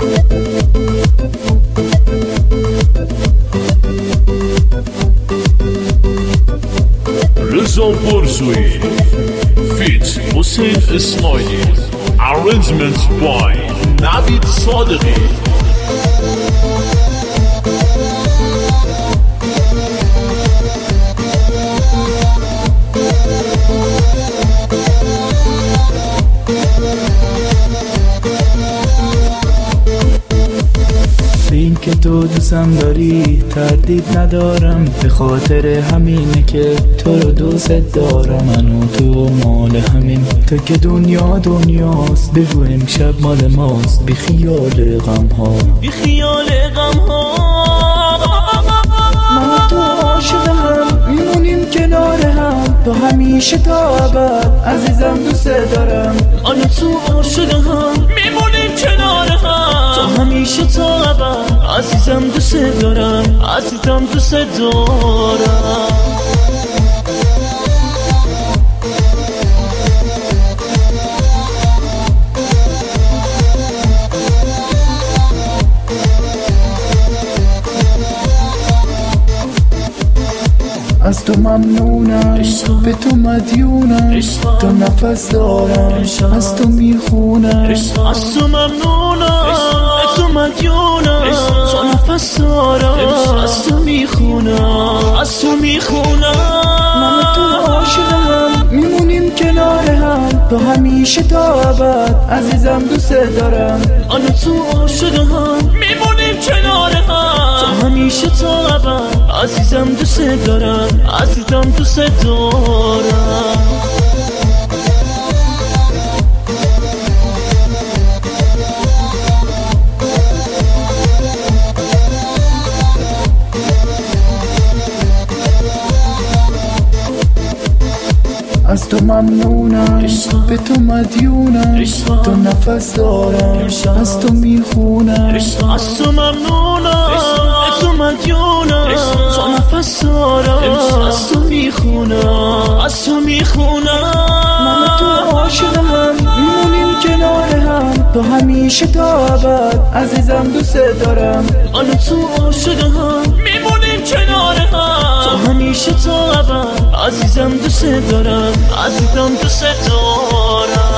رضا برزویی فیت حسین اسماعیلی arrangement by نوید صادقی. این که تو دوستم داری تردید ندارم، به خاطر همینه که تو رو دوست دارم. من و تو مال همین، تو که دنیا دنیاست، بگو امشب مال ماست. بی خیال غم ها، بی خیال غم ها. من و تو عاشق هم، میمونیم کنار هم، تو همیشه تا ابد عزیزم دوست دارم. من و تو عاشق هم، میمونیم کنار هم، تو همیشه تا ابد عزیزم دوست دارم، عزیزم دوست دارم. از تو ممنونم، به تو مدیونم، تو نفس دارم، از تو میخونم. از تو ممنونم، به تو مدیونم، تو نفس دارم، از تو میخونم، از تو میخونم. من تو عاشقم، میمونیم کنار هم، تو همیشه تا ابد عزیزم دوست دارم. من تو عاشقم، میمونیم کنار هم، تو همیشه تا ابد عزیزم دوست دارم، عزیزم دوست دارم. از تو ممنونم، به تو مدیونم، تو نفس دارم، از تو میخونم. از تو ممنونم، به تو مدیونم، تو نفس دارم، از تو میخونم، از تو میخونم. من تو عاشقم، میمونیم کنار هم، تو همیشه تا ابد عزیزم دوست دارم. من تو عاشقم، میمونیم کنار هم، تو همیشه تا ابد عزیزم دوست دارم، عزیزم دوست دارم.